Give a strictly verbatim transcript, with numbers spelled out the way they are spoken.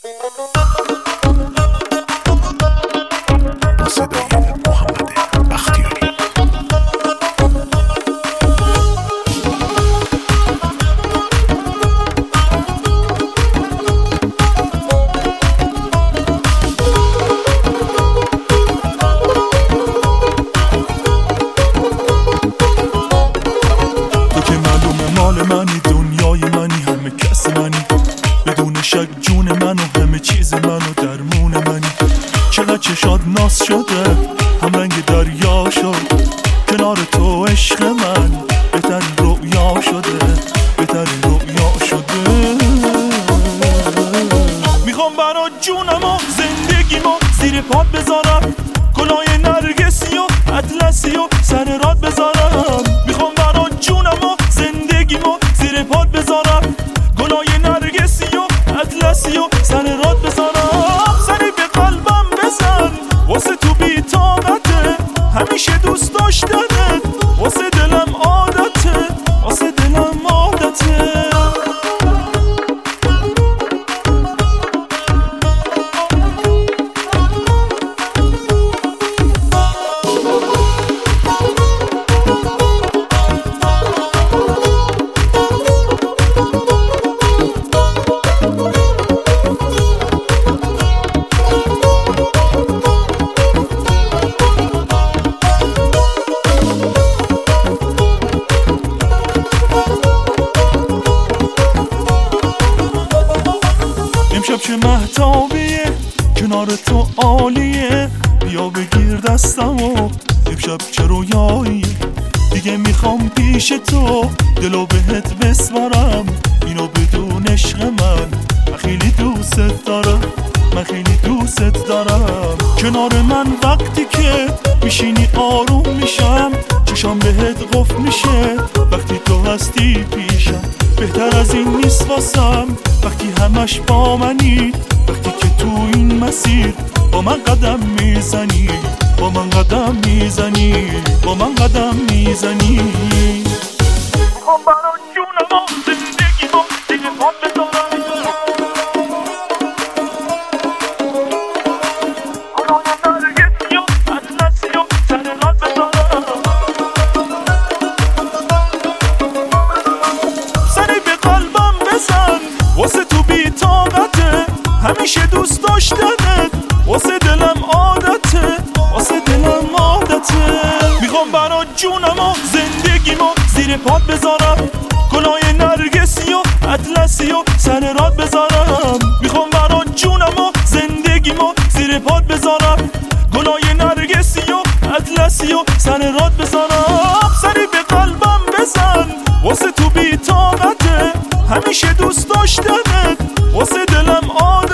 منی دنیای منی، همه کس منی، بدون شک جون من و همه چیز من و درمون منی. چقدر چشات ناز شده، هم رنگ دریا شد، کنار تو عشق من بهترین رویا شده، بهترین رویا شده. میخوام برا جونم و زندگیمو زیر پات بذارم، گلای نرگسی و اطلسی و سر راد بذارم. میخوام برا جونم و زندگیمو زیر پات بذارم، گلای نرگسی و اطلسی و سر راد بذارم. سری به قلبم بزن، واسه تو بی طاقته، همیشه دوست داشتنت، واسه دلم عادته، واسه دلم عادته. امشب چه مهتابیه، کنار تو عالیه، بیا بگیر دستمو، امشب چه رویاییه. دیگه میخوام پیش تو دلو بهت بسپارم، اینو بدون عشق من، من خیلی دوست دارم، من خیلی دوست دارم. کنار من وقتی که میشینی آروم میشم، چشام بهت قفل میشه وقتی تو هستی پیشم. بهتر از این نیست واسم وقتی همش با منی، وقتی که تو این مسیر با من قدم میزنی، با من قدم میزنی، با من قدم میزنی. میخوام برا جونم و زندگیمو دیگه پات بذارم، گلای نرگسی و اطلسی و سر راد بذارم. سری به قلبم بزن، واسه تو بی طاقته، همیشه دوست داشتنت، واسه دلم عادته، واسه دلم عادته. میخوام برا جونم و زندگیمو زیر پات بذارم، گلای نرگسی و اطلسی و سر راد بذارم. میخوام برا جونم و زندگیمو زیر پات بذارم، گلای نرگسی و اطلسی و سر راد بذارم. سری به قلبم بزن، واسه تو بی طاقته، همیشه دوست داشتنت، واسه دلم عادته.